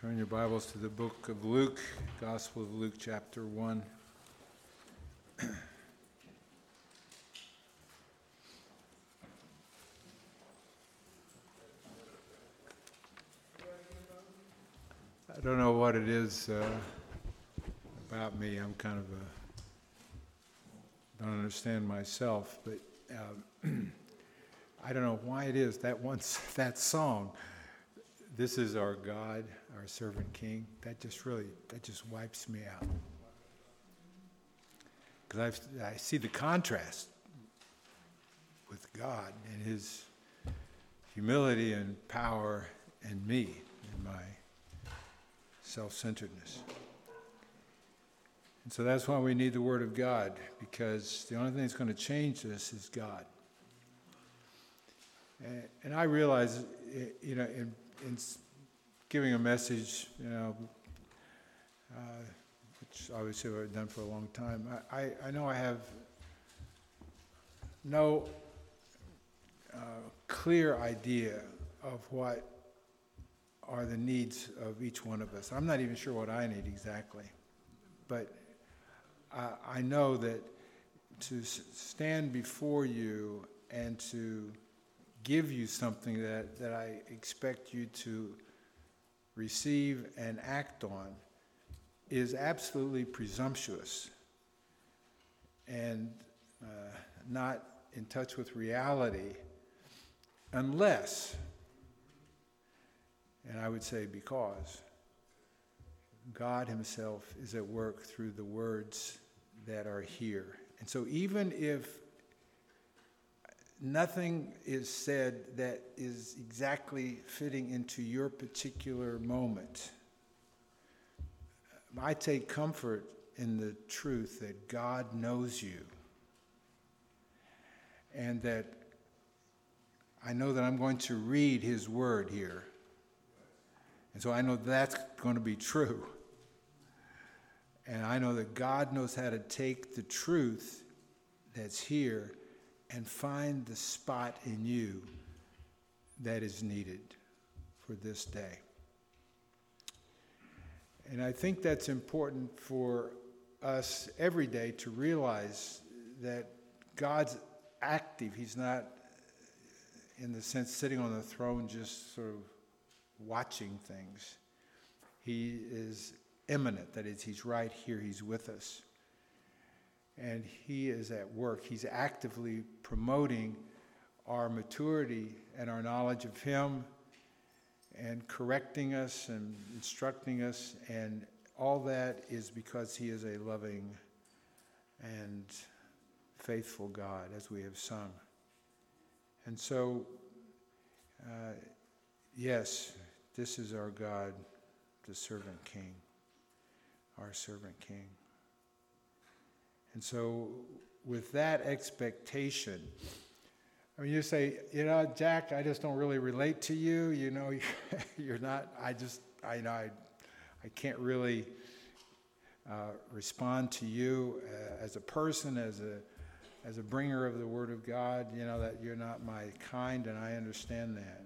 Turn your Bibles to the book of Luke, Gospel of Luke, chapter 1. I don't know what it is about me. I'm kind of don't understand myself, but I don't know why it is that song. This is our God, our servant King. That just wipes me out. Because I see the contrast with God and His humility and power and me and my self-centeredness. And so that's why we need the Word of God, because the only thing that's going to change this is God. And I realize, in giving a message, which obviously I've done for a long time, I know I have no clear idea of what are the needs of each one of us. I'm not even sure what I need exactly, but I know that to stand before you and to give you something that I expect you to receive and act on is absolutely presumptuous and not in touch with reality, unless, and I would say because, God Himself is at work through the words that are here. And so even if nothing is said that is exactly fitting into your particular moment, I take comfort in the truth that God knows you, and that I know that I'm going to read His word here. And so I know that's going to be true. And I know that God knows how to take the truth that's here and find the spot in you that is needed for this day. And I think that's important for us every day to realize that God's active. He's not, in the sense, sitting on the throne just sort of watching things. He is immanent, that is, He's right here, He's with us. And He is at work. He's actively promoting our maturity and our knowledge of Him, and correcting us and instructing us, and all that is because He is a loving and faithful God, as we have sung. And so, yes, this is our God, the servant King, our servant King. And so, with that expectation, you say, Jack, I just don't really relate to you. You're not. I can't really respond to you as a person, as a bringer of the Word of God. That you're not my kind, and I understand that.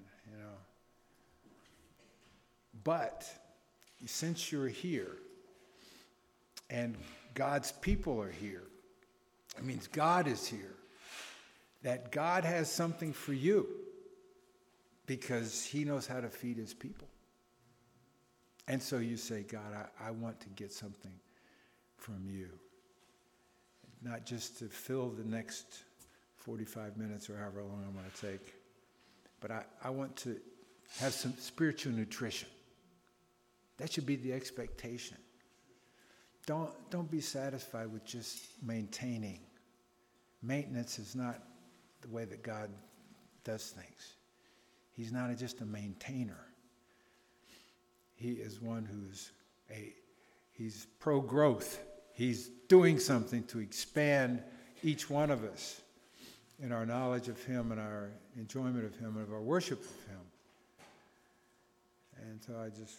But since you're here, and God's people are here, it means God is here, that God has something for you, because He knows how to feed His people. And so you say, God, I want to get something from you. Not just to fill the next 45 minutes or however long I'm going to take, but I want to have some spiritual nutrition. That should be the expectation. Don't be satisfied with just maintaining. Maintenance is not the way that God does things. He's not just a maintainer. He is one he's pro-growth. He's doing something to expand each one of us in our knowledge of Him and our enjoyment of Him and of our worship of Him. And so I just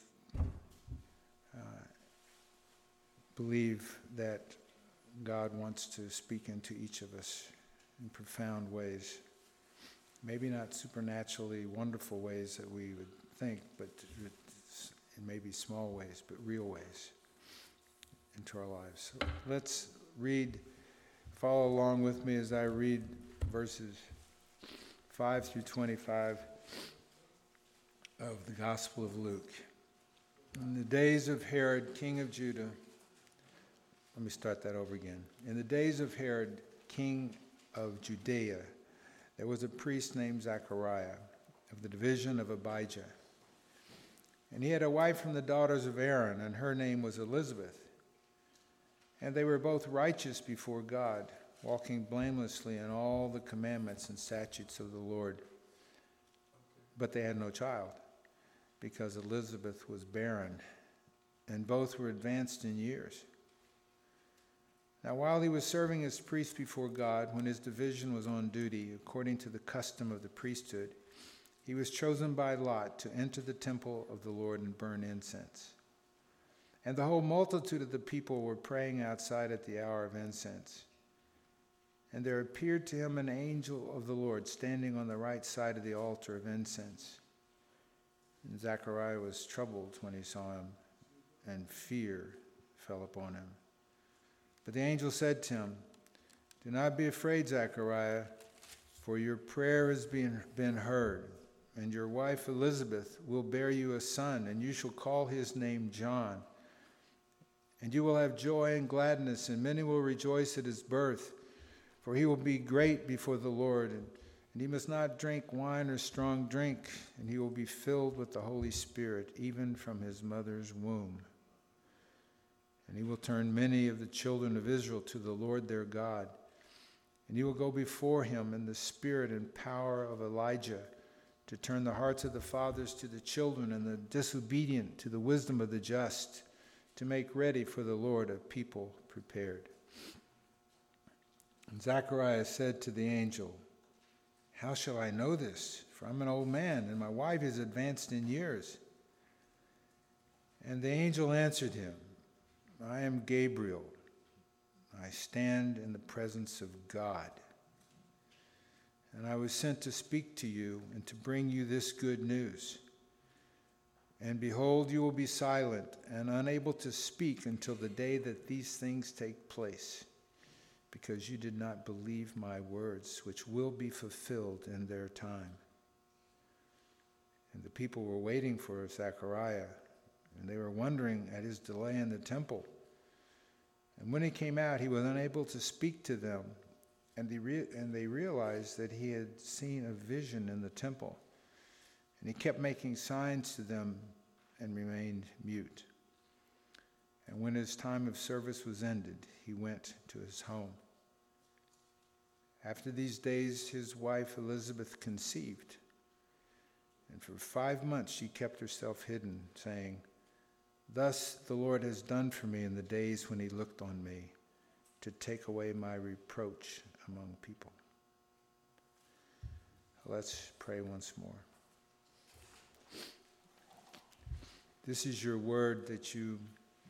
believe that God wants to speak into each of us in profound ways. Maybe not supernaturally wonderful ways that we would think, but in maybe small ways, but real ways into our lives. So let's follow along with me as I read verses 5 through 25 of the Gospel of Luke. In the days of Herod, king of Judah, let me start that over again. In the days of Herod, king of Judea, there was a priest named Zechariah of the division of Abijah. And he had a wife from the daughters of Aaron, and her name was Elizabeth. And they were both righteous before God, walking blamelessly in all the commandments and statutes of the Lord. But they had no child, because Elizabeth was barren, and both were advanced in years. Now while he was serving as priest before God, when his division was on duty, according to the custom of the priesthood, he was chosen by Lot to enter the temple of the Lord and burn incense. And the whole multitude of the people were praying outside at the hour of incense. And there appeared to him an angel of the Lord standing on the right side of the altar of incense. And Zechariah was troubled when he saw him, and fear fell upon him. But the angel said to him, "Do not be afraid, Zechariah, for your prayer has been heard. And your wife Elizabeth will bear you a son, and you shall call his name John. And you will have joy and gladness, and many will rejoice at his birth, for he will be great before the Lord. And he must not drink wine or strong drink, and he will be filled with the Holy Spirit, even from his mother's womb. And he will turn many of the children of Israel to the Lord their God. And he will go before him in the spirit and power of Elijah, to turn the hearts of the fathers to the children, and the disobedient to the wisdom of the just, to make ready for the Lord a people prepared." And Zechariah said to the angel, "How shall I know this? For I'm an old man, and my wife is advanced in years." And the angel answered him, "I am Gabriel. I stand in the presence of God. And I was sent to speak to you and to bring you this good news. And behold, you will be silent and unable to speak until the day that these things take place, because you did not believe my words, which will be fulfilled in their time." And the people were waiting for Zechariah, and they were wondering at his delay in the temple. And when he came out, he was unable to speak to them. And they realized that he had seen a vision in the temple. And he kept making signs to them and remained mute. And when his time of service was ended, he went to his home. After these days, his wife Elizabeth conceived. And for 5 months she kept herself hidden, saying, "Thus the Lord has done for me in the days when he looked on me, to take away my reproach among people." Let's pray once more. This is your word that you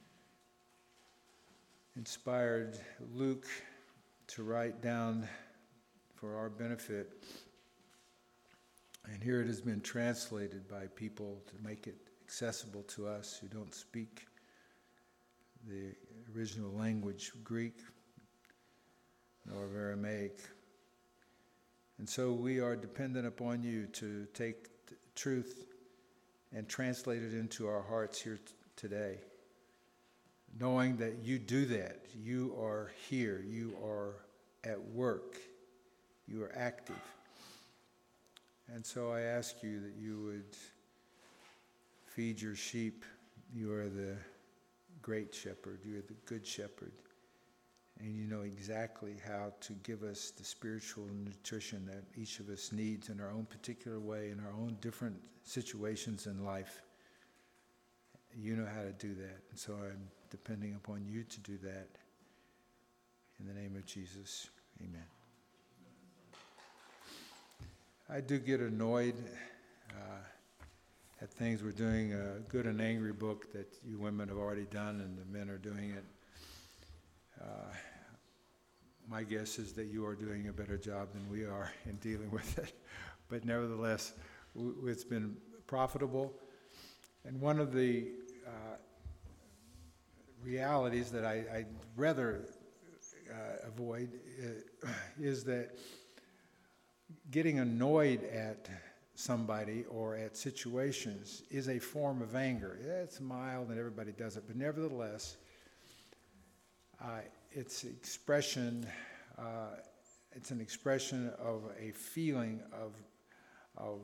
inspired Luke to write down for our benefit. And here it has been translated by people to make it accessible to us who don't speak the original language, Greek nor Aramaic. And so we are dependent upon you to take truth and translate it into our hearts here today, knowing that you do that. You are here. You are at work. You are active. And so I ask you that you would feed your sheep. You are the great shepherd. You are the good shepherd. And you know exactly how to give us the spiritual nutrition that each of us needs in our own particular way, in our own different situations in life. You know how to do that. And so I'm depending upon you to do that. In the name of Jesus, amen. I do get annoyed at things. We're doing a Good and Angry book that you women have already done, and the men are doing it. My guess is that you are doing a better job than we are in dealing with it. But nevertheless, it's been profitable. And one of the realities that I'd rather avoid is that getting annoyed at somebody or at situations is a form of anger. Yeah, it's mild and everybody does it, but nevertheless, it's an expression of a feeling of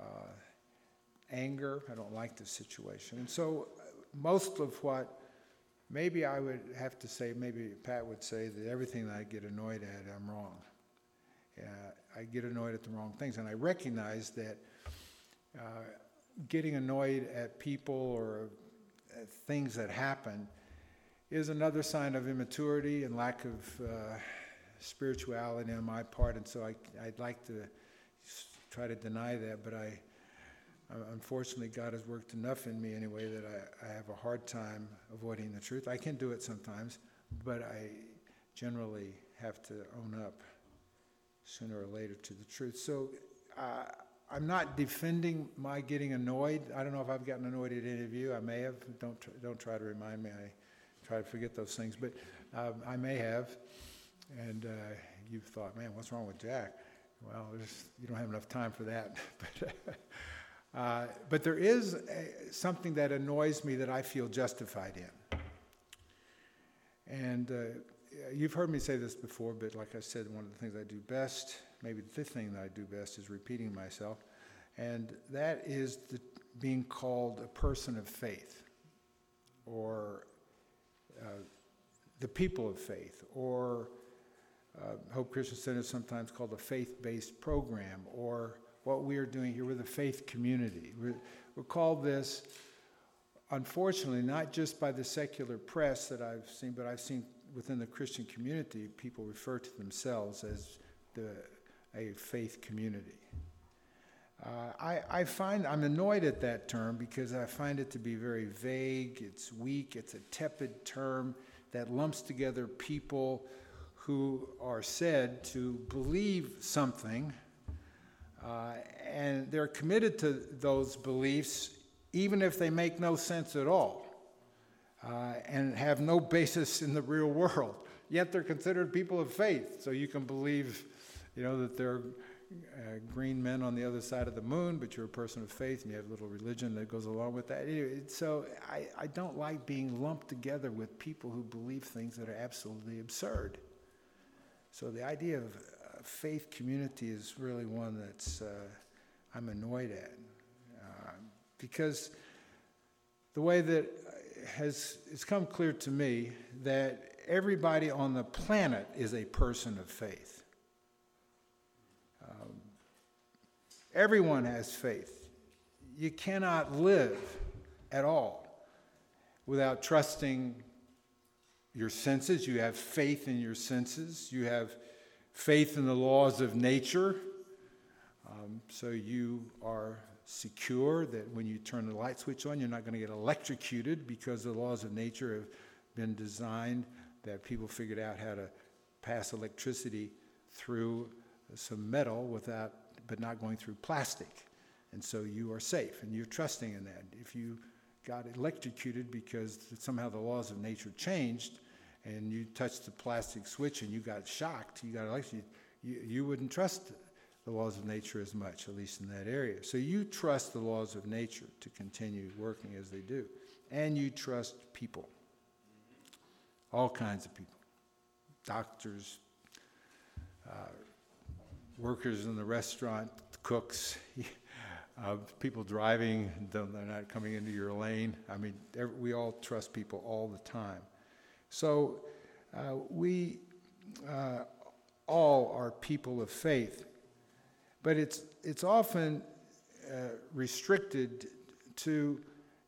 anger. I don't like this situation. And so most of what maybe I would have to say, maybe Pat would say that everything that I get annoyed at, I'm wrong. I get annoyed at the wrong things. And I recognize that getting annoyed at people or at things that happen is another sign of immaturity and lack of spirituality on my part. And so I'd like to try to deny that, but unfortunately, God has worked enough in me anyway that I have a hard time avoiding the truth. I can do it sometimes, but I generally have to own up sooner or later to the truth. So I'm not defending my getting annoyed. I don't know if I've gotten annoyed at any of you. I may have. Don't try to remind me. I try to forget those things, but I may have. And you've thought, man, what's wrong with Jack? Well, you don't have enough time for that. But there is something that annoys me that I feel justified in. And you've heard me say this before, but like I said, one of the things I do best, maybe the thing that I do best, is repeating myself. And that is being called a person of faith, or the people of faith, or Hope Christian Center is sometimes called a faith-based program, or what we are doing here with a faith community. We're called this, unfortunately, not just by the secular press that I've seen, but I've seen within the Christian community, people refer to themselves as a faith community. I find I'm annoyed at that term because I find it to be very vague, it's weak, it's a tepid term that lumps together people who are said to believe something, and they're committed to those beliefs even if they make no sense at all, and have no basis in the real world. Yet they're considered people of faith. So you can believe, that they're green men on the other side of the moon, but you're a person of faith and you have a little religion that goes along with that. Anyway, so I don't like being lumped together with people who believe things that are absolutely absurd. So the idea of faith community is really one that's I'm annoyed at, because the way that it's come clear to me that everybody on the planet is a person of faith. Everyone has faith. You cannot live at all without trusting your senses. You have faith in your senses. You have faith in the laws of nature. So you are secure that when you turn the light switch on, you're not going to get electrocuted, because the laws of nature have been designed that people figured out how to pass electricity through some metal but not going through plastic. And so you are safe, and you're trusting in that. If you got electrocuted because somehow the laws of nature changed, and you touched the plastic switch and you got shocked, you got electrocuted, you wouldn't trust the laws of nature as much, at least in that area. So you trust the laws of nature to continue working as they do. And you trust people. All kinds of people. Doctors, workers in the restaurant, cooks, people driving, they're not coming into your lane. I mean, we all trust people all the time. So we all are people of faith, but it's often restricted to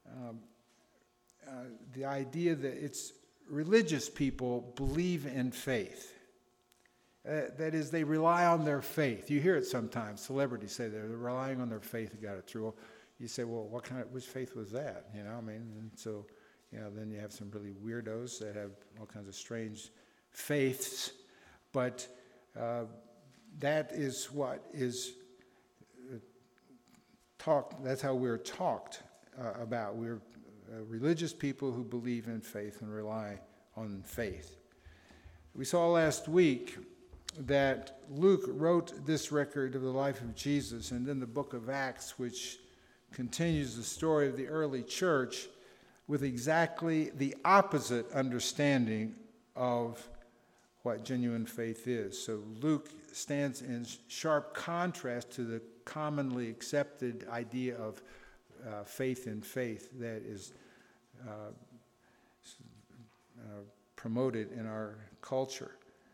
the idea that it's religious people believe in faith. That is, they rely on their faith. You hear it sometimes. Celebrities say they're relying on their faith to get it through. You say, well, which faith was that? And so, then you have some really weirdos that have all kinds of strange faiths. But that is what is taught. That's how we're taught about. We're religious people who believe in faith and rely on faith. We saw last week that Luke wrote this record of the life of Jesus, and then the book of Acts, which continues the story of the early church, with exactly the opposite understanding of what genuine faith is. So Luke stands in sharp contrast to the commonly accepted idea of faith in faith that is promoted in our culture.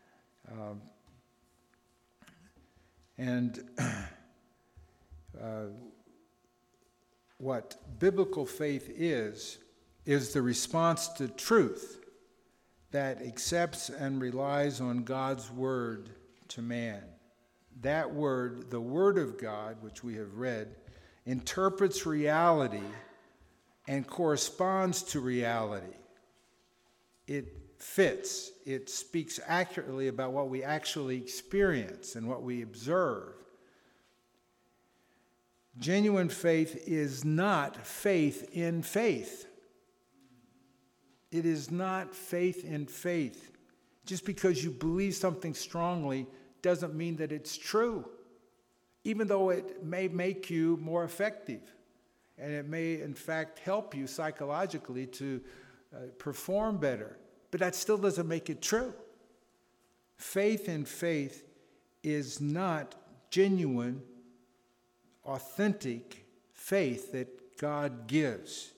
What biblical faith is the response to truth that accepts and relies on God's word to man. That word, the word of God, which we have read, interprets reality and corresponds to reality. It fits. It speaks accurately about what we actually experience and what we observe. Genuine faith is not faith in faith. It is not faith in faith. Just because you believe something strongly doesn't mean that it's true, even though it may make you more effective. And it may, in fact, help you psychologically to perform better. But that still doesn't make it true. Faith in faith is not genuine, authentic faith that God gives.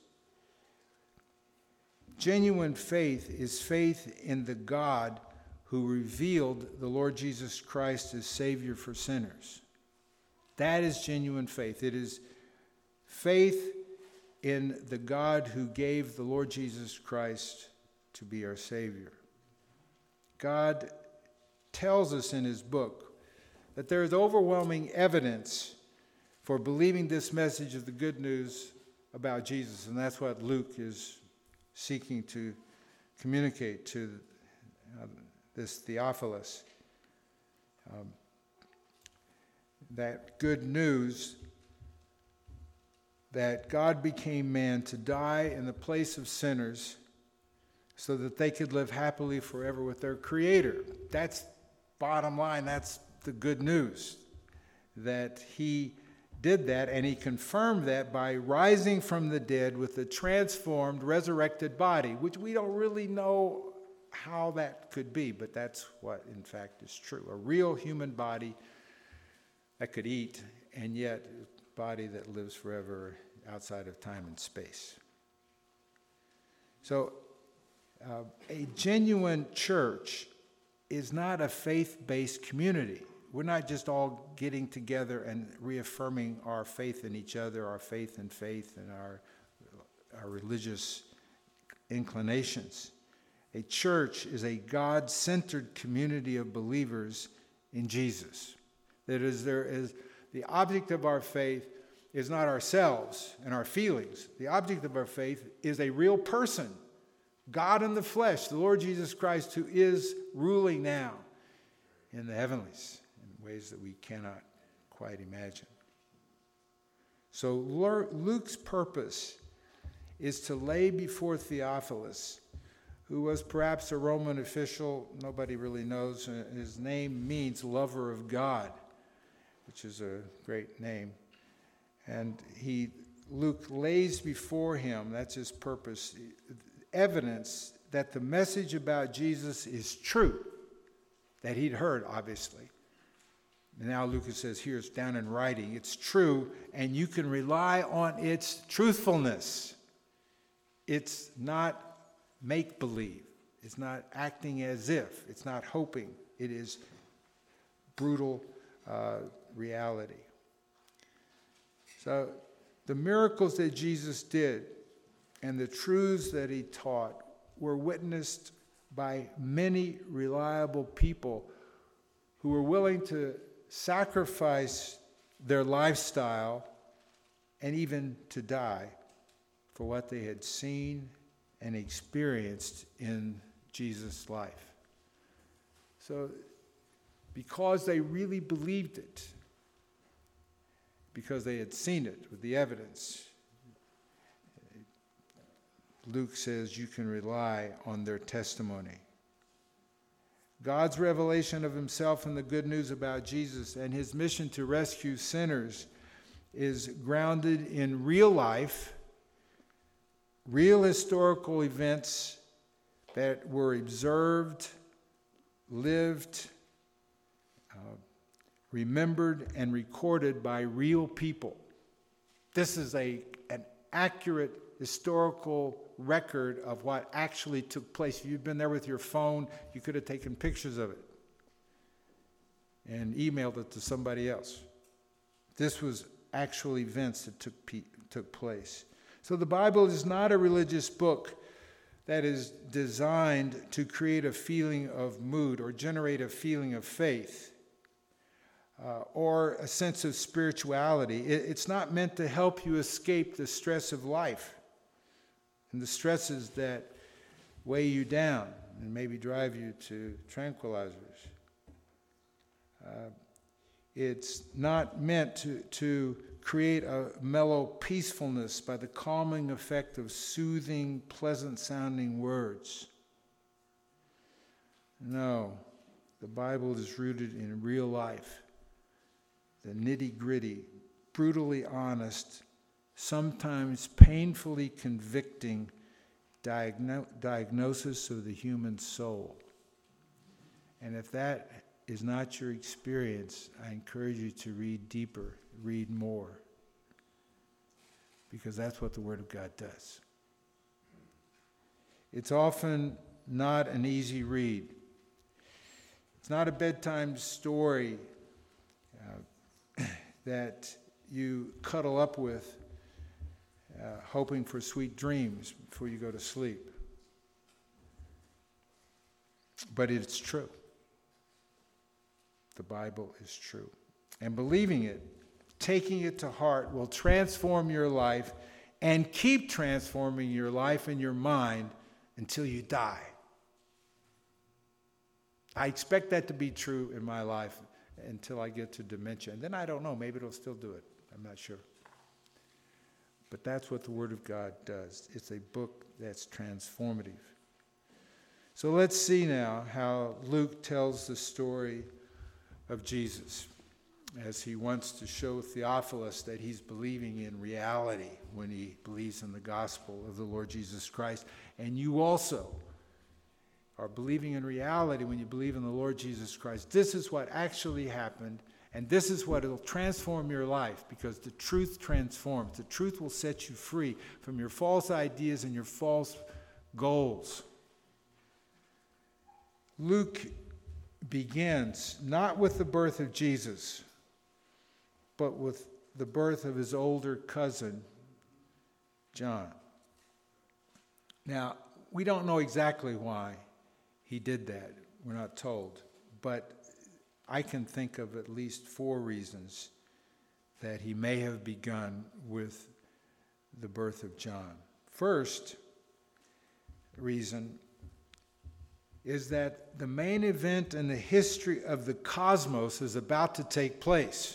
Genuine faith is faith in the God who revealed the Lord Jesus Christ as Savior for sinners. That is genuine faith. It is faith in the God who gave the Lord Jesus Christ to be our Savior. God tells us in his book that there is overwhelming evidence for believing this message of the good news about Jesus, and that's what Luke is seeking to communicate to this Theophilus. That good news that God became man to die in the place of sinners so that they could live happily forever with their Creator. That's bottom line. That's the good news, that he did that, and he confirmed that by rising from the dead with a transformed, resurrected body, which we don't really know how that could be, but that's what, in fact, is true. A real human body that could eat, and yet a body that lives forever outside of time and space. So, a genuine church is not a faith-based community. We're not just all getting together and reaffirming our faith in each other, our faith in faith, and our religious inclinations. A church is a God-centered community of believers in Jesus. That is, the object of our faith is not ourselves and our feelings. The object of our faith is a real person, God in the flesh, the Lord Jesus Christ, who is ruling now in the heavenlies in ways that we cannot quite imagine. So Luke's purpose is to lay before Theophilus, who was perhaps a Roman official, nobody really knows. His name means lover of God, which is a great name. And Luke lays before him, that's his purpose, evidence that the message about Jesus is true, that he'd heard, obviously. And now Lucas says, here it's down in writing, it's true, and you can rely on its truthfulness. It's not make-believe. It's not acting as if. It's not hoping. It is brutal reality. So the miracles that Jesus did and the truths that he taught were witnessed by many reliable people who were willing to sacrifice their lifestyle and even to die for what they had seen and experienced in Jesus' life. So, because they really believed it, because they had seen it with the evidence, Luke says you can rely on their testimony. God's revelation of himself and the good news about Jesus and his mission to rescue sinners is grounded in real life, real historical events that were observed, lived, remembered, and recorded by real people. This is an accurate historical record of what actually took place. If you'd been there with your phone, you could have taken pictures of it and emailed it to somebody else. This was actual events that took place. So the Bible is not a religious book that is designed to create a feeling of mood or generate a feeling of faith or a sense of spirituality. It's not meant to help you escape the stress of life and the stresses that weigh you down and maybe drive you to tranquilizers. It's not meant to create a mellow peacefulness by the calming effect of soothing, pleasant-sounding words. No, the Bible is rooted in real life, the nitty-gritty, brutally honest, sometimes painfully convicting diagnosis of the human soul. And if that is not your experience, I encourage you to read deeper, read more, because that's what the Word of God does. It's often not an easy read. It's not a bedtime story that you cuddle up with, hoping for sweet dreams before you go to sleep. But it's true. The Bible is true. And believing it, taking it to heart, will transform your life and keep transforming your life and your mind until you die. I expect that to be true in my life until I get to dementia. And then I don't know, maybe it'll still do it. I'm not sure. But that's what the Word of God does. It's a book that's transformative. So let's see now how Luke tells the story of Jesus, as he wants to show Theophilus that he's believing in reality when he believes in the gospel of the Lord Jesus Christ. And you also are believing in reality when you believe in the Lord Jesus Christ. This is what actually happened, and this is what will transform your life, because the truth transforms. The truth will set you free from your false ideas and your false goals. Luke begins not with the birth of Jesus, but with the birth of his older cousin, John. Now, we don't know exactly why he did that. We're not told. But I can think of at least 4 reasons that he may have begun with the birth of John. First reason is that the main event in the history of the cosmos is about to take place.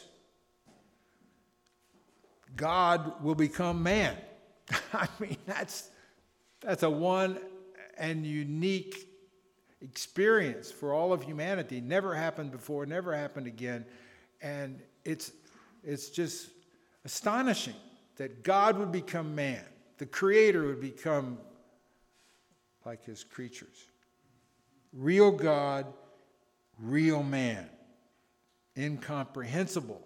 God will become man. I mean, that's a one and unique experience for all of humanity. Never happened before, never happened again. And it's just astonishing that God would become man. The Creator would become like his creatures. Real God, real man. Incomprehensible.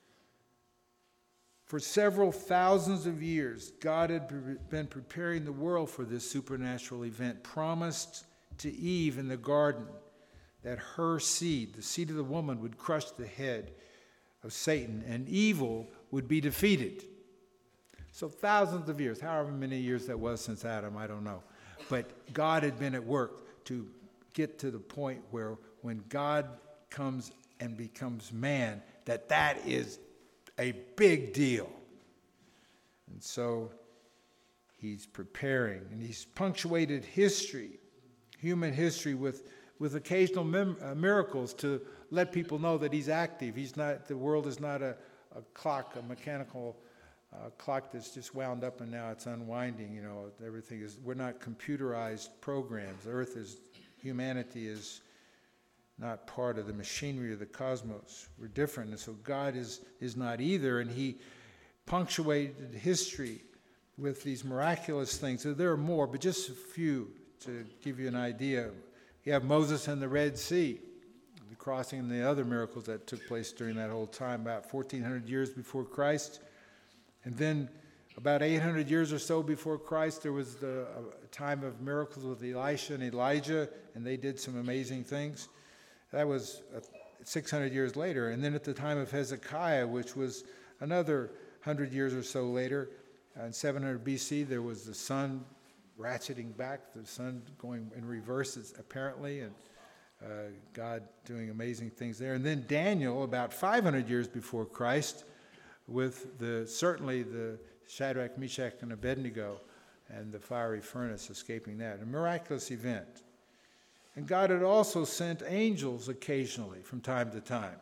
For several thousands of years, God had been preparing the world for this supernatural event, promised to Eve in the garden that her seed, the seed of the woman, would crush the head of Satan, and evil would be defeated. So thousands of years, however many years that was since Adam, I don't know. But God had been at work to get to the point where when God comes and becomes man, that is a big deal. And so he's preparing, and he's punctuated history, human history, with occasional miracles to let people know that he's active. He's not. The world is not a clock, a mechanical clock that's just wound up and now it's unwinding. You know, everything is, we're not computerized programs. Humanity is not part of the machinery of the cosmos. We're different, and so God is not either, and he punctuated history with these miraculous things. So there are more, but just a few to give you an idea. You have Moses and the Red Sea, the crossing, and the other miracles that took place during that whole time, about 1,400 years before Christ. And then about 800 years or so before Christ, there was a time of miracles with Elisha and Elijah, and they did some amazing things. That was 600 years later. And then at the time of Hezekiah, which was another 100 years or so later, in 700 BC, there was the sun ratcheting back, the sun going in reverse, apparently, and God doing amazing things there. And then Daniel, about 500 years before Christ, with certainly the Shadrach, Meshach, and Abednego, and the fiery furnace escaping that. A miraculous event. And God had also sent angels occasionally from time to time.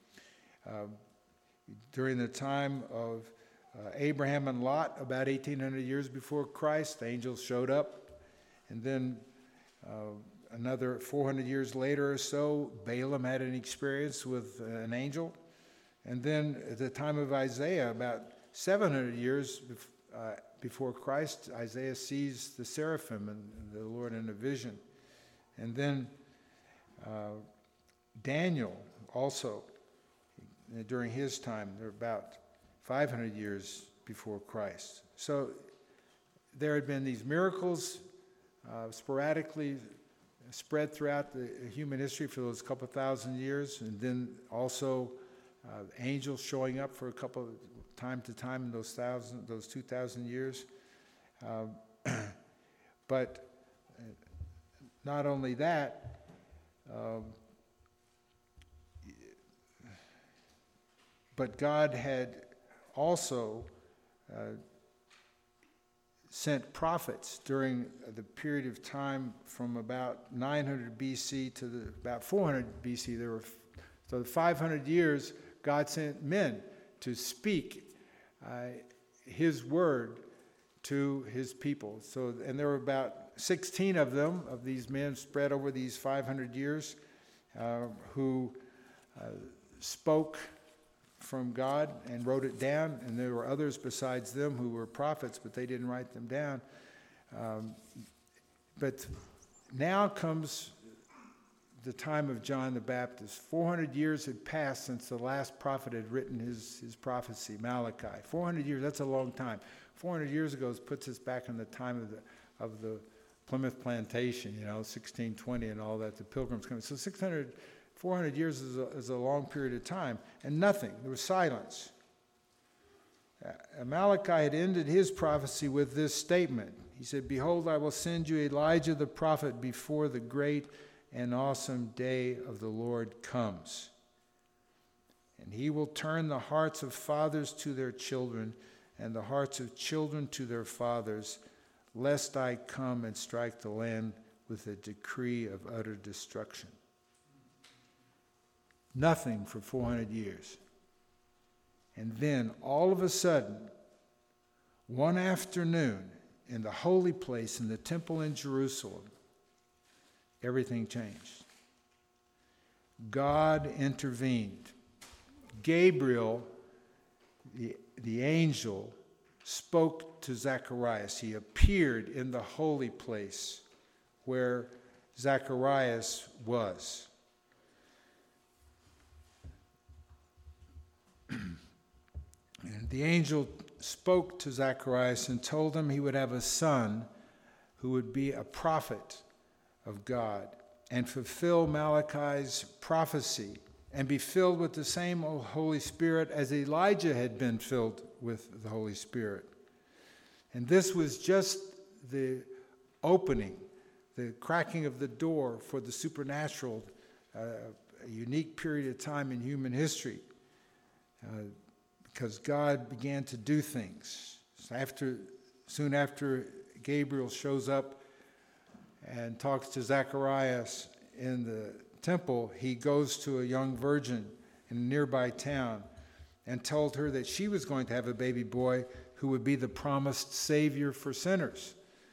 During the time of Abraham and Lot, about 1,800 years before Christ, the angels showed up. And then another 400 years later or so, Balaam had an experience with an angel. And then at the time of Isaiah, about 700 years before Christ, Isaiah sees the seraphim and the Lord in a vision. And then Daniel also, during his time, they're about 500 years before Christ. So there had been these miracles sporadically spread throughout the human history for those couple thousand years, and then also angels showing up for a couple of time to time in those 2,000 years. But not only that, but God had also sent prophets during the period of time from about 900 BC to about 400 BC. So 500 years, God sent men to speak his word to his people. And there were about 16 of them, of these men spread over these 500 years, who spoke from God and wrote it down. And there were others besides them who were prophets, but they didn't write them down. But now comes the time of John the Baptist. 400 years had passed since the last prophet had written his prophecy, Malachi. 400 years, that's a long time. 400 years ago puts us back in the time of the Plymouth Plantation, 1620 and all that, the Pilgrims coming. So 400 years is a long period of time, and nothing. There was silence. Malachi had ended his prophecy with this statement. He said, "Behold, I will send you Elijah the prophet before the great and awesome day of the Lord comes. And he will turn the hearts of fathers to their children and the hearts of children to their fathers, lest I come and strike the land with a decree of utter destruction." Nothing for 400 years. And then, all of a sudden, one afternoon, in the holy place, in the temple in Jerusalem, everything changed. God intervened. Gabriel, the angel, spoke to Zacharias. He appeared in the holy place where Zacharias was. And the angel spoke to Zacharias and told him he would have a son who would be a prophet of God and fulfill Malachi's prophecy and be filled with the same Holy Spirit as Elijah had been filled with the Holy Spirit. And this was just the opening, the cracking of the door for the supernatural, a unique period of time in human history. Because God began to do things. Soon after Gabriel shows up and talks to Zacharias in the temple, he goes to a young virgin in a nearby town and told her that she was going to have a baby boy who would be the promised Savior for sinners.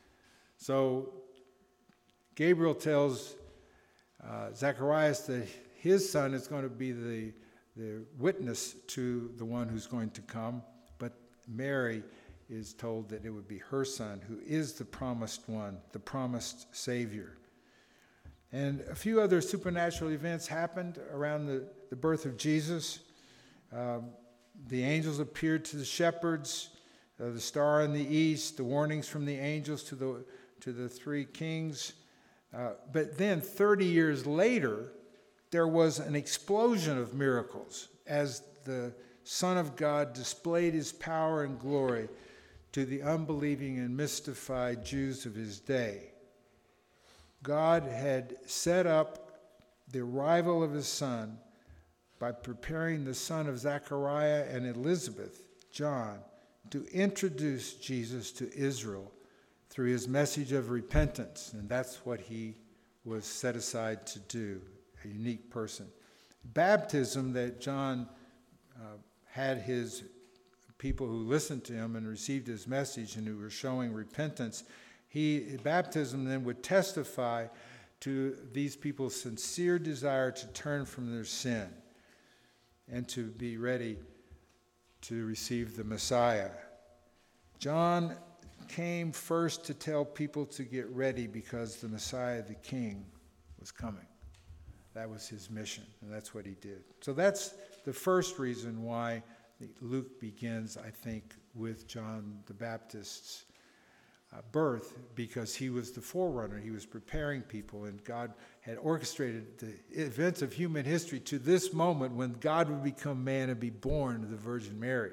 So Gabriel tells Zacharias that his son is going to be the witness to the one who's going to come, but Mary is told that it would be her son who is the promised one, the promised Savior. And a few other supernatural events happened around the birth of Jesus. The angels appeared to the shepherds, the star in the east, the warnings from the angels to the three kings. But then 30 years later, there was an explosion of miracles as the Son of God displayed his power and glory to the unbelieving and mystified Jews of his day. God had set up the arrival of his son by preparing the son of Zechariah and Elizabeth, John, to introduce Jesus to Israel through his message of repentance. And that's what he was set aside to do, a unique person. Baptism, that John had his people who listened to him and received his message and who were showing repentance, baptism then would testify to these people's sincere desire to turn from their sin and to be ready to receive the Messiah. John came first to tell people to get ready because the Messiah, the King, was coming. That was his mission, and that's what he did. So that's the first reason why Luke begins, I think, with John the Baptist's birth, because he was the forerunner. He was preparing people, and God had orchestrated the events of human history to this moment when God would become man and be born of the Virgin Mary.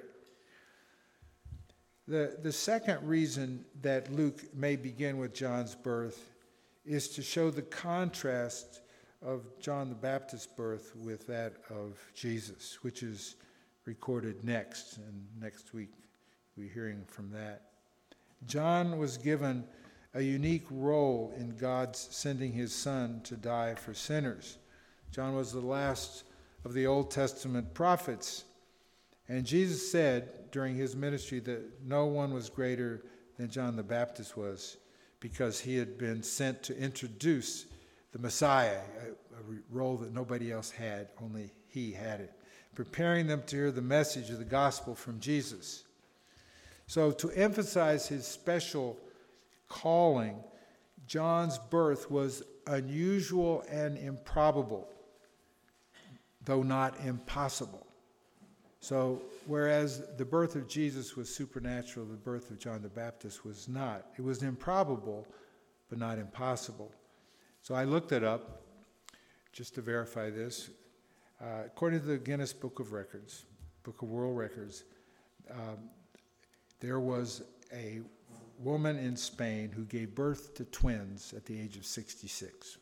The second reason that Luke may begin with John's birth is to show the contrast of John the Baptist's birth with that of Jesus, which is recorded next, and next week we're hearing from that. John was given a unique role in God's sending his son to die for sinners. John was the last of the Old Testament prophets, and Jesus said during his ministry that no one was greater than John the Baptist was, because he had been sent to introduce the Messiah, a role that nobody else had, only he had it, preparing them to hear the message of the gospel from Jesus. So to emphasize his special calling, John's birth was unusual and improbable, though not impossible. So whereas the birth of Jesus was supernatural, the birth of John the Baptist was not. It was improbable, but not impossible. So I looked it up just to verify this. According to the Guinness Book of Records, Book of World Records, there was a woman in Spain who gave birth to twins at the age of 66.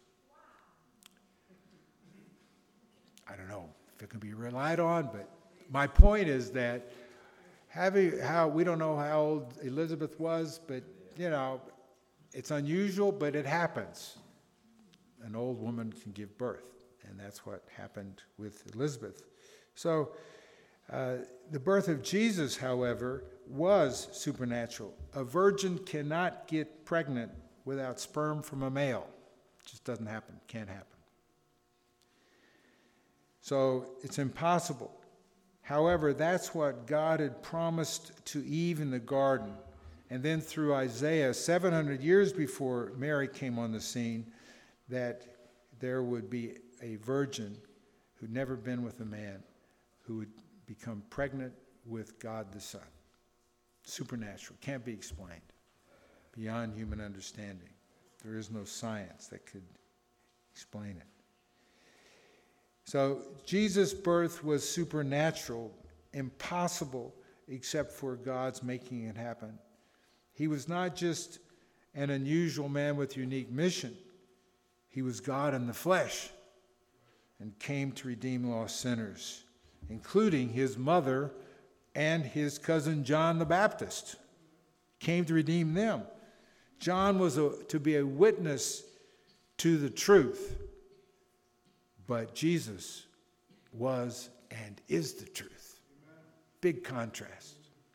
I don't know if it can be relied on, but my point is that we don't know how old Elizabeth was, but it's unusual, but it happens. An old woman can give birth, and that's what happened with Elizabeth. So the birth of Jesus, however, was supernatural. A virgin cannot get pregnant without sperm from a male. It just doesn't happen, can't happen. So it's impossible. However, that's what God had promised to Eve in the garden. And then through Isaiah, 700 years before Mary came on the scene, that there would be a virgin who'd never been with a man who would become pregnant with God the Son. Supernatural, can't be explained, beyond human understanding. There is no science that could explain it. So Jesus' birth was supernatural, impossible except for God's making it happen. He was not just an unusual man with unique mission. He was God in the flesh and came to redeem lost sinners, including his mother and his cousin John the Baptist. Came to redeem them. John was to be a witness to the truth, but Jesus was and is the truth. Big contrast.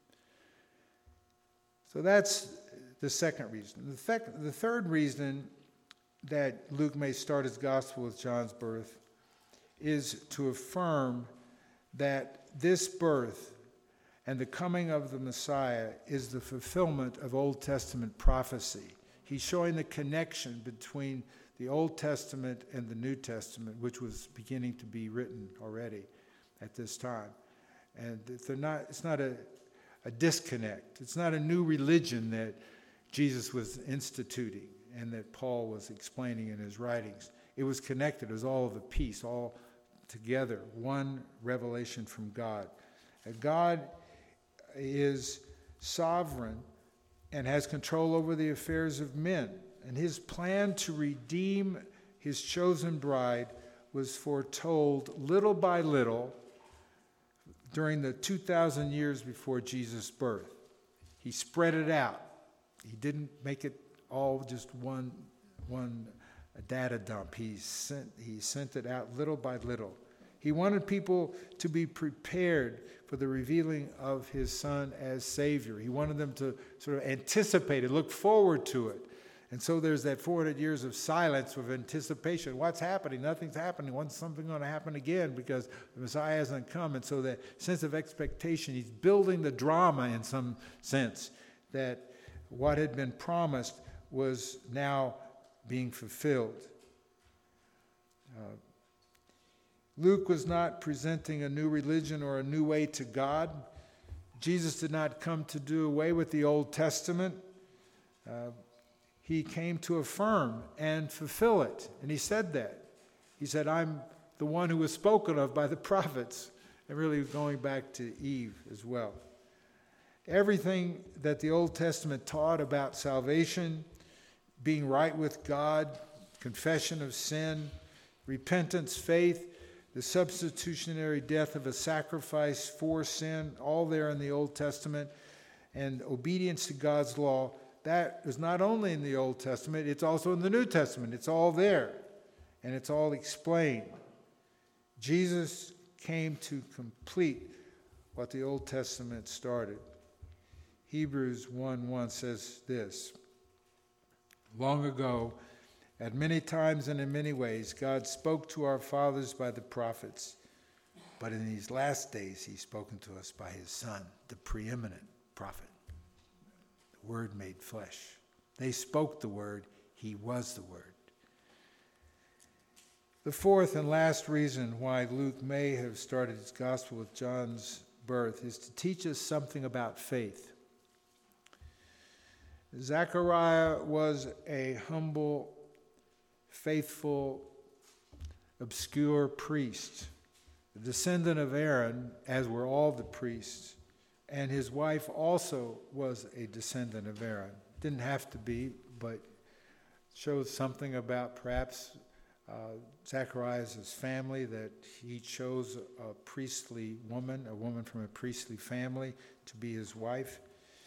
So that's the second reason. The third reason that Luke may start his gospel with John's birth is to affirm that this birth and the coming of the Messiah is the fulfillment of Old Testament prophecy. He's showing the connection between the Old Testament and the New Testament, which was beginning to be written already at this time. And it's not a disconnect. It's not a new religion that Jesus was instituting and that Paul was explaining in his writings. It was connected. It was all of a piece, all together, one revelation from God. And God is sovereign and has control over the affairs of men. And his plan to redeem his chosen bride was foretold little by little during the 2,000 years before Jesus' birth. He spread it out. He didn't make it all just one data dump. He sent it out little by little. He wanted people to be prepared for the revealing of his Son as Savior. He wanted them to sort of anticipate it, look forward to it. And so there's that 400 years of silence of anticipation. What's happening? Nothing's happening. When's something going to happen again? Because the Messiah hasn't come. And so that sense of expectation, he's building the drama in some sense that what had been promised was now being fulfilled. Luke was not presenting a new religion or a new way to God. Jesus did not come to do away with the Old Testament. He came to affirm and fulfill it. And he said that. He said, I'm the one who was spoken of by the prophets. And really going back to Eve as well. Everything that the Old Testament taught about salvation, being right with God, confession of sin, repentance, faith, the substitutionary death of a sacrifice for sin, all there in the Old Testament, and obedience to God's law, that is not only in the Old Testament, it's also in the New Testament. It's all there, and it's all explained. Jesus came to complete what the Old Testament started. Hebrews 1:1 says this, long ago, at many times and in many ways, God spoke to our fathers by the prophets, but in these last days he's spoken to us by his Son, the preeminent prophet, the Word made flesh. They spoke the Word, he was the Word. The fourth and last reason why Luke may have started his gospel with John's birth is to teach us something about faith. Zechariah was a humble, faithful, obscure priest, a descendant of Aaron, as were all the priests, and his wife also was a descendant of Aaron. Didn't have to be, but shows something about perhaps Zacharias' family, that he chose a priestly woman, a woman from a priestly family, to be his wife.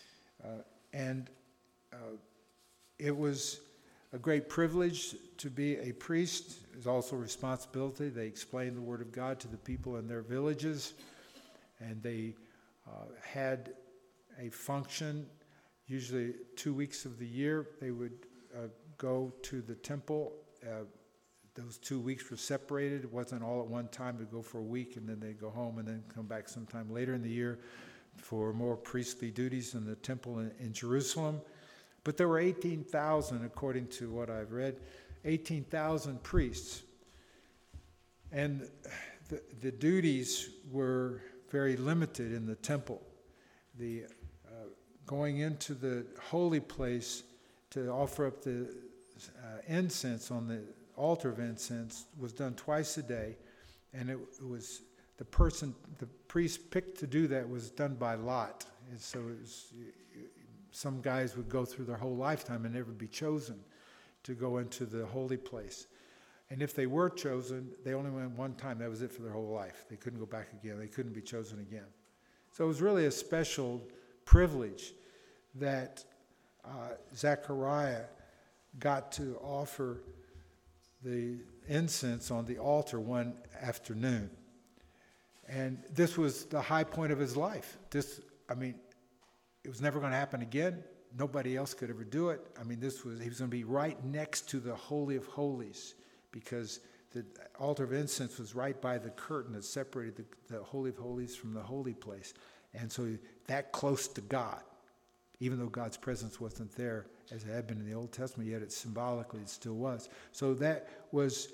It was a great privilege to be a priest. It was also a responsibility. They explained the Word of God to the people in their villages, and they had a function. Usually 2 weeks of the year, they would go to the temple. Those 2 weeks were separated. It wasn't all at one time. They'd go for a week, and then they'd go home and then come back sometime later in the year for more priestly duties in the temple in Jerusalem. But there were 18,000, according to what I've read, 18,000 priests. And the duties were very limited in the temple. The going into the holy place to offer up the incense on the altar of incense was done twice a day, and it was the priest picked to do that was done by lot. And so it was, some guys would go through their whole lifetime and never be chosen to go into the holy place. And if they were chosen, they only went one time. That was it for their whole life. They couldn't go back again. They couldn't be chosen again. So it was really a special privilege that Zechariah got to offer the incense on the altar one afternoon. And this was the high point of his life. It was never going to happen again. Nobody else could ever do it. He was going to be right next to the Holy of Holies, because the altar of incense was right by the curtain that separated the Holy of Holies from the holy place. And so that close to God, even though God's presence wasn't there as it had been in the Old Testament, yet symbolically it still was. So that was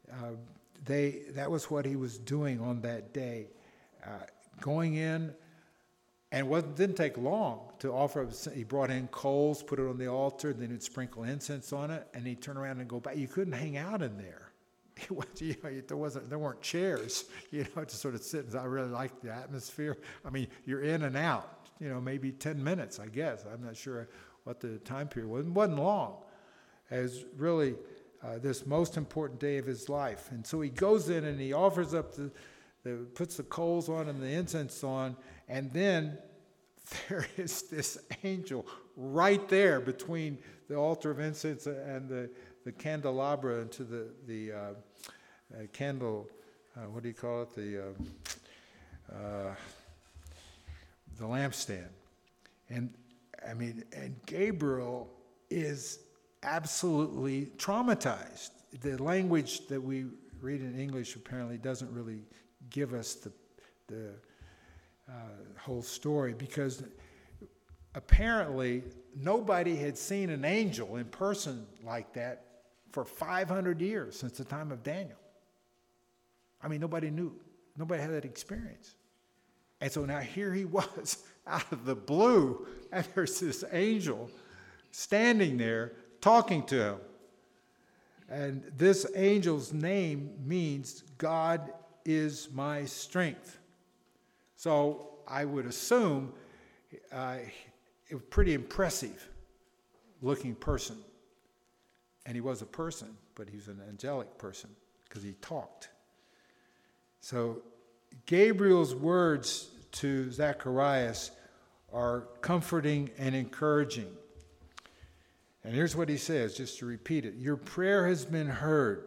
what he was doing on that day, going in. And it didn't take long to offer. He brought in coals, put it on the altar, then he'd sprinkle incense on it, and he'd turn around and go back. You couldn't hang out in there. There weren't chairs, to sort of sit. I really liked the atmosphere. You're in and out, maybe 10 minutes, I guess. I'm not sure what the time period was. It wasn't long. It was really this most important day of his life. And so he goes in and he offers up puts the coals on and the incense on, and then there is this angel right there between the altar of incense and the candelabra into the candle, what do you call it? The lampstand. And Gabriel is absolutely traumatized. The language that we read in English apparently doesn't really give us the whole story, because apparently nobody had seen an angel in person like that for 500 years, since the time of Daniel. Nobody knew. Nobody had that experience. And so now here he was out of the blue, and there's this angel standing there talking to him. And this angel's name means God is my strength. So I would assume it was a pretty impressive looking person. And he was a person, but he was an angelic person because he talked. So Gabriel's words to Zacharias are comforting and encouraging. And here's what he says, just to repeat it. Your prayer has been heard,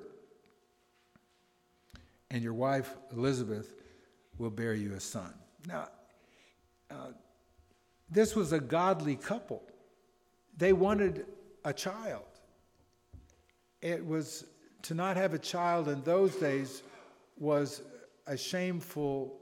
and your wife Elizabeth will bear you a son. Now, this was a godly couple. They wanted a child. It was, to not have a child in those days was a shameful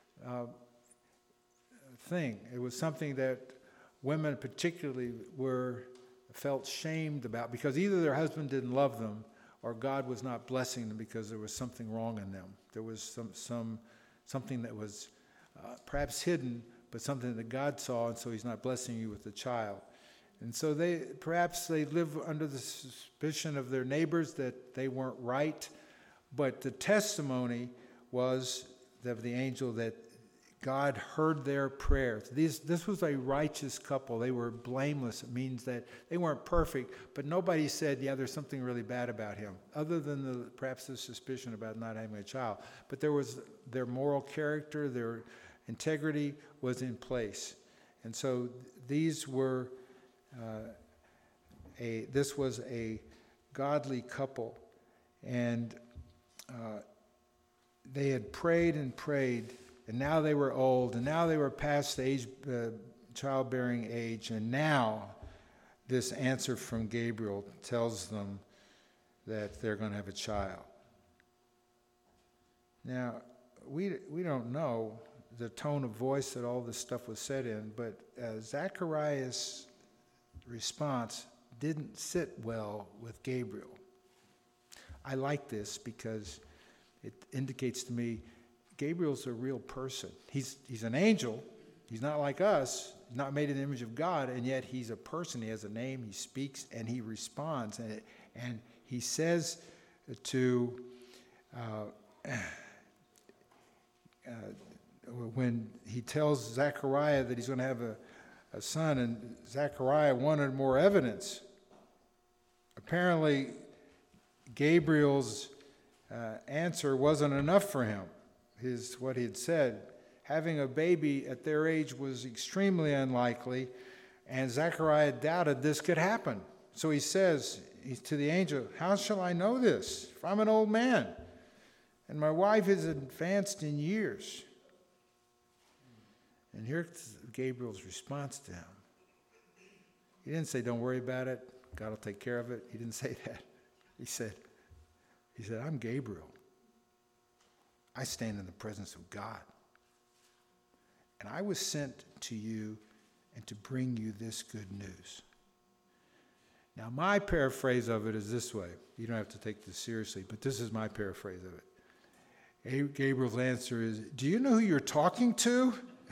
thing. It was something that women particularly felt shamed about, because either their husband didn't love them or God was not blessing them because there was something wrong in them. There was something that was perhaps hidden, but something that God saw, and so he's not blessing you with a child. And so they live under the suspicion of their neighbors that they weren't right, but the testimony was of the angel that God heard their prayers. This was a righteous couple. They were blameless. It means that they weren't perfect, but nobody said, yeah, there's something really bad about him, other than perhaps the suspicion about not having a child. But there was their moral character, their integrity was in place. And so this was a godly couple. And they had prayed and prayed, and now they were old, and now they were past the childbearing age, and now this answer from Gabriel tells them that they're going to have a child. Now, we don't know the tone of voice that all this stuff was said in, but Zacharias' response didn't sit well with Gabriel. I like this because it indicates to me Gabriel's a real person. He's an angel. He's not like us, not made in the image of God, and yet he's a person. He has a name, he speaks, and he responds. And he says to, when he tells Zechariah that he's going to have a son, and Zechariah wanted more evidence. Apparently, Gabriel's answer wasn't enough for him. What he had said, having a baby at their age was extremely unlikely, and Zechariah doubted this could happen. So he says to the angel, how shall I know this? If I'm an old man, and my wife is advanced in years. And here's Gabriel's response to him. He didn't say, don't worry about it. God will take care of it. He didn't say that. He said, I'm Gabriel. I stand in the presence of God. And I was sent to you and to bring you this good news. Now, my paraphrase of it is this way. You don't have to take this seriously, but this is my paraphrase of it. Gabriel's answer is, do you know who you're talking to?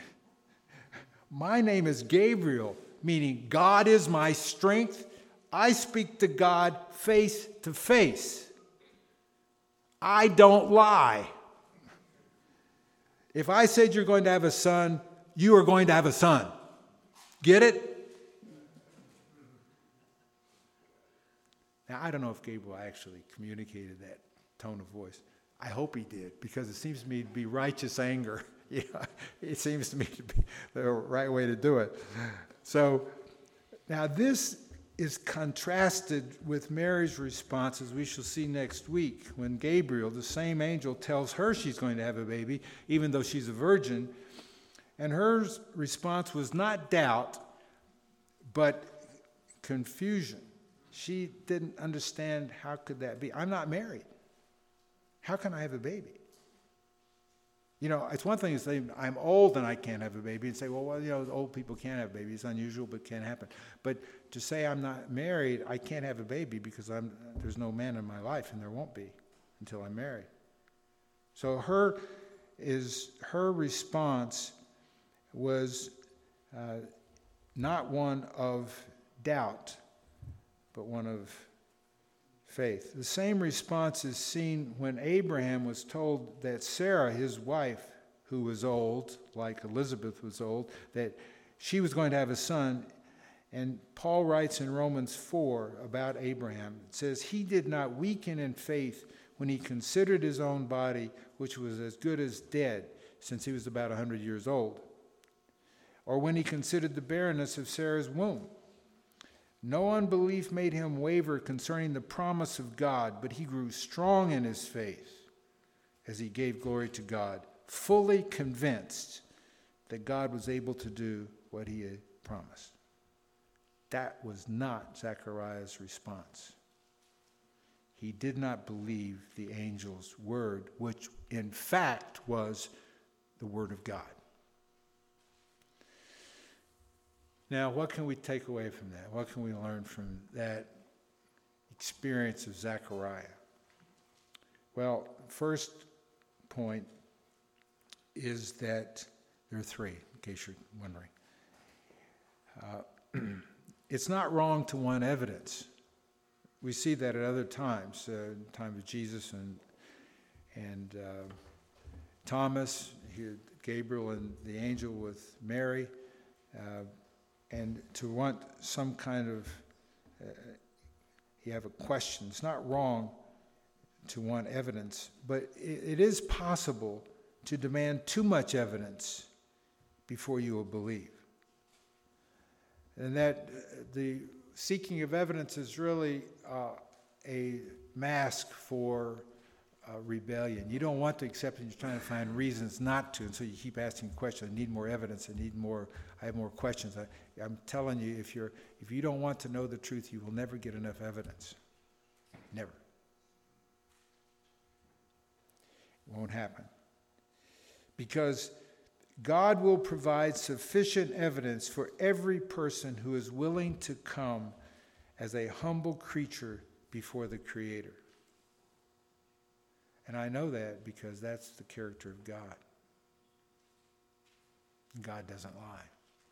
My name is Gabriel, meaning God is my strength. I speak to God face to face. I don't lie. If I said you're going to have a son, you are going to have a son. Get it? Now, I don't know if Gabriel actually communicated that tone of voice. I hope he did, because it seems to me to be righteous anger. It seems to me to be the right way to do it. So, now this is contrasted with Mary's response, as we shall see next week, when Gabriel, the same angel, tells her she's going to have a baby, even though she's a virgin. And her response was not doubt, but confusion. She didn't understand, how could that be? I'm not married. How can I have a baby? You know, it's one thing to say, I'm old and I can't have a baby, and say, well, you know, old people can't have babies. It's unusual, but can happen. But to say I'm not married, I can't have a baby because there's no man in my life, and there won't be until I'm married. So her response was not one of doubt, but one of faith. The same response is seen when Abraham was told that Sarah, his wife, who was old, like Elizabeth was old, that she was going to have a son. And Paul writes in Romans 4 about Abraham. It says, he did not weaken in faith when he considered his own body, which was as good as dead, since he was about 100 years old, or when he considered the barrenness of Sarah's womb. No unbelief made him waver concerning the promise of God, but he grew strong in his faith as he gave glory to God, fully convinced that God was able to do what he had promised. That was not Zechariah's response. He did not believe the angel's word, which in fact was the word of God. Now, what can we take away from that? What can we learn from that experience of Zechariah? Well, first point is that there are three, in case you're wondering. It's not wrong to want evidence. We see that at other times, in the time of Jesus and Thomas, here Gabriel and the angel with Mary, and to want some kind of, you have a question. It's not wrong to want evidence, but it is possible to demand too much evidence before you will believe. And that the seeking of evidence is really a mask for rebellion. You don't want to accept it, you're trying to find reasons not to, and so you keep asking questions. I need more evidence, I have more questions. I'm telling you, if you don't want to know the truth, you will never get enough evidence. Never. It won't happen. Because God will provide sufficient evidence for every person who is willing to come as a humble creature before the Creator. And I know that because that's the character of God. God doesn't lie.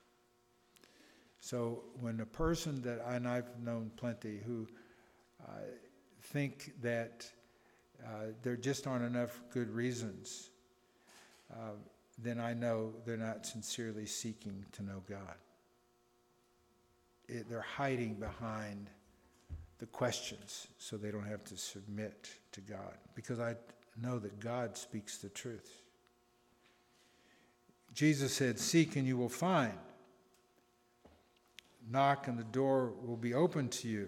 So when a person and I've known plenty who think that there just aren't enough good reasons, then I know they're not sincerely seeking to know God. They're hiding behind the questions so they don't have to submit to God, because I know that God speaks the truth. Jesus said, "Seek and you will find. Knock and the door will be open to you."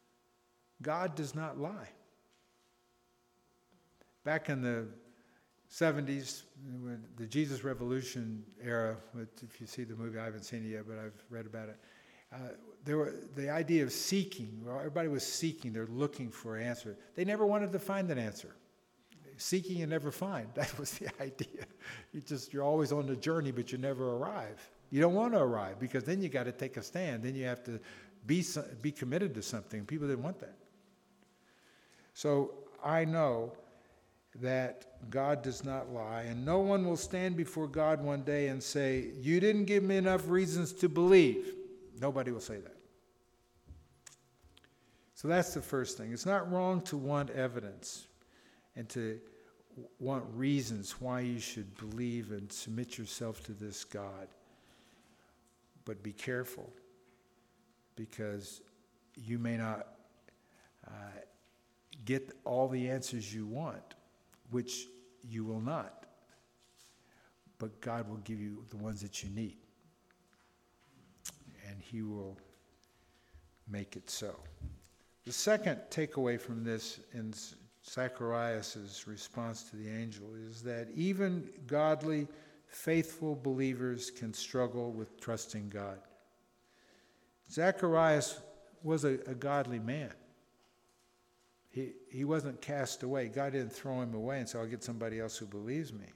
God does not lie. Back in the 70s, the Jesus Revolution era, if you see the movie, I haven't seen it yet, but I've read about it. There were the idea of seeking. Well, everybody was seeking. They're looking for an answer. They never wanted to find an answer. Seeking and never find. That was the idea. You're always on the journey, but you never arrive. You don't want to arrive because then you got to take a stand. Then you have to be committed to something. People didn't want that. So I know that God does not lie, and no one will stand before God one day and say, "You didn't give me enough reasons to believe." Nobody will say that. So that's the first thing. It's not wrong to want evidence and to want reasons why you should believe and submit yourself to this God. But be careful, because you may not get all the answers you want, which you will not. But God will give you the ones that you need. And he will make it so. The second takeaway from this in Zacharias' response to the angel is that even godly, faithful believers can struggle with trusting God. Zacharias was a godly man. He wasn't cast away. God didn't throw him away and say, "I'll get somebody else who believes me."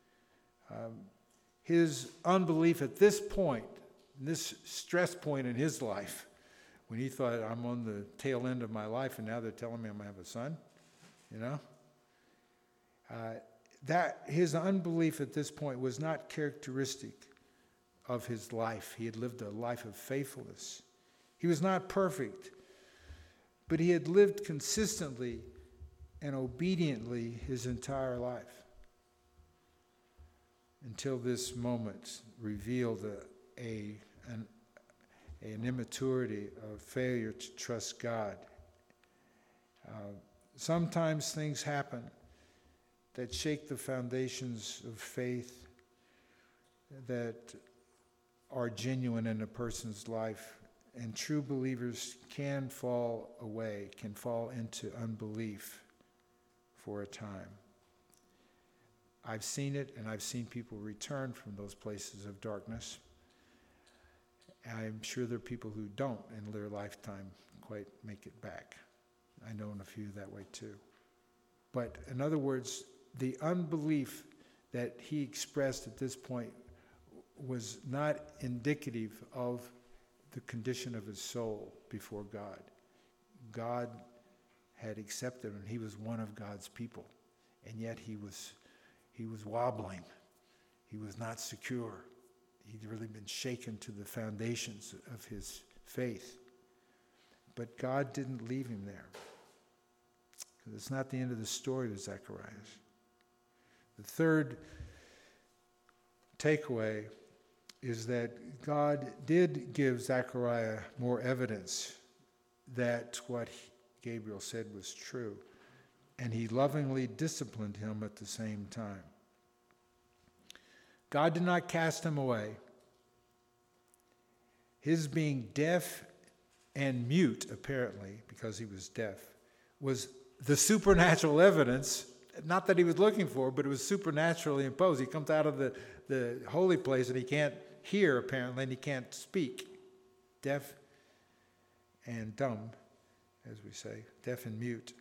His unbelief at this point, this stress point in his life, when he thought, "I'm on the tail end of my life, and now they're telling me I'm going to have a son," that his unbelief at this point was not characteristic of his life. He had lived a life of faithfulness. He was not perfect, but he had lived consistently and obediently his entire life until this moment revealed an immaturity, a failure to trust God. Sometimes things happen that shake the foundations of faith that are genuine in a person's life, and true believers can fall away, can fall into unbelief for a time. I've seen it, and I've seen people return from those places of darkness. I'm sure there are people who don't in their lifetime quite make it back. I know a few that way too. But in other words, the unbelief that he expressed at this point was not indicative of the condition of his soul before God. God had accepted him, and he was one of God's people. And yet he was wobbling. He was not secure. He'd really been shaken to the foundations of his faith. But God didn't leave him there. It's not the end of the story with Zacharias. The third takeaway is that God did give Zechariah more evidence that what Gabriel said was true, and he lovingly disciplined him at the same time. God did not cast him away. His being deaf and mute, apparently, because he was deaf, was the supernatural evidence, not that he was looking for, but it was supernaturally imposed. He comes out of the holy place and he can't hear, apparently, and he can't speak. Deaf and dumb, as we say, deaf and mute.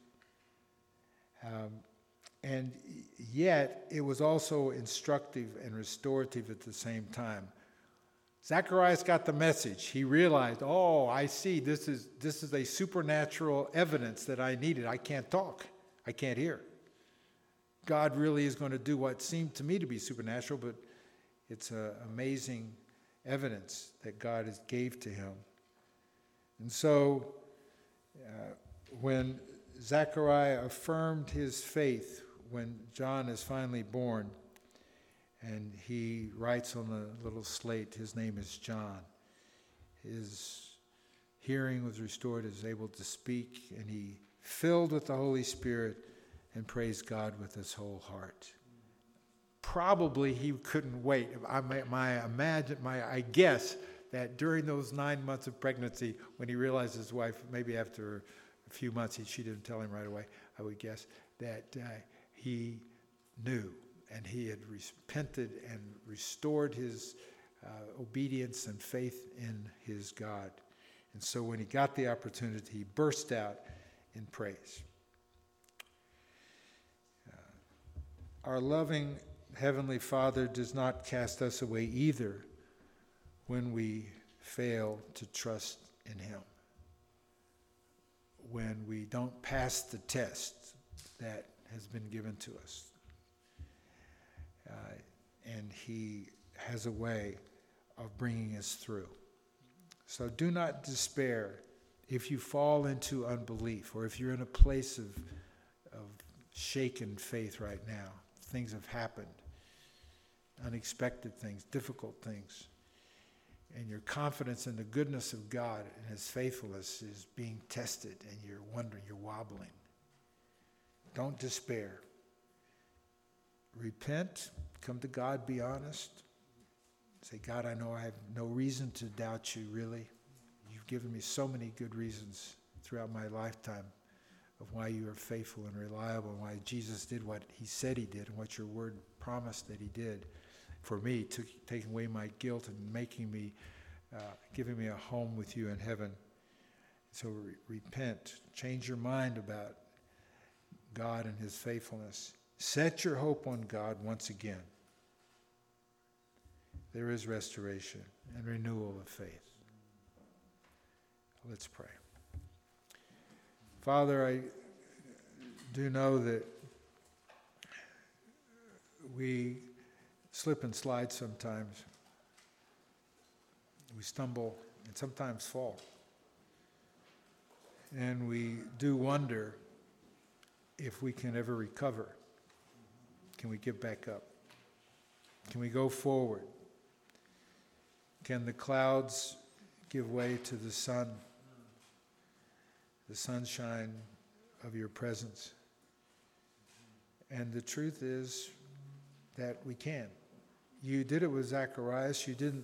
And yet, it was also instructive and restorative at the same time. Zacharias got the message. He realized, oh, I see, this is a supernatural evidence that I needed. I can't talk. I can't hear. God really is going to do what seemed to me to be supernatural, but it's amazing evidence that God has gave to him. And so, when Zechariah affirmed his faith when John is finally born, and he writes on the little slate, his name is John. His hearing was restored, he was able to speak, and he filled with the Holy Spirit and praised God with his whole heart. Probably he couldn't wait. I guess that during those 9 months of pregnancy, when he realized his wife, maybe after a few months, she didn't tell him right away, I would guess, that he knew and he had repented and restored his obedience and faith in his God. And so when he got the opportunity, he burst out in praise. Our loving Heavenly Father does not cast us away either when we fail to trust in him, when we don't pass the test that has been given to us. And he has a way of bringing us through. So do not despair if you fall into unbelief, or if you're in a place of shaken faith right now. Things have happened, unexpected things, difficult things. And your confidence in the goodness of God and his faithfulness is being tested, and you're wondering, you're wobbling. Don't despair. Repent, come to God, be honest. Say, God, I know I have no reason to doubt you, really. You've given me so many good reasons throughout my lifetime of why you are faithful and reliable, and why Jesus did what he said he did, and what your word promised that he did for me, taking away my guilt and making me, giving me a home with you in heaven. So repent, change your mind about God and his faithfulness. Set your hope on God once again. There is restoration and renewal of faith. Let's pray. Father, I do know that we slip and slide sometimes. We stumble and sometimes fall. And we do wonder if we can ever recover. Can we get back up? Can we go forward? Can the clouds give way to the sun, the sunshine of your presence? And the truth is that we can. You did it with Zacharias. You didn't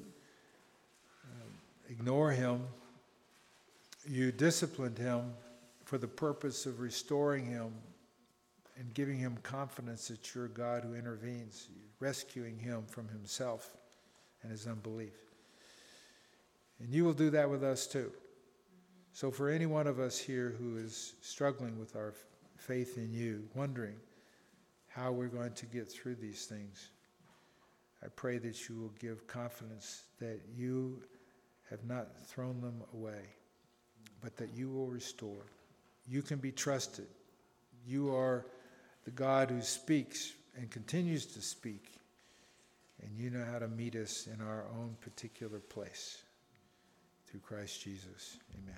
ignore him. You disciplined him for the purpose of restoring him and giving him confidence that you're a God who intervenes, rescuing him from himself and his unbelief. And you will do that with us too. So for any one of us here who is struggling with our faith in you, wondering how we're going to get through these things, I pray that you will give confidence that you have not thrown them away, but that you will restore. You can be trusted. You are the God who speaks and continues to speak, and you know how to meet us in our own particular place. Through Christ Jesus. Amen.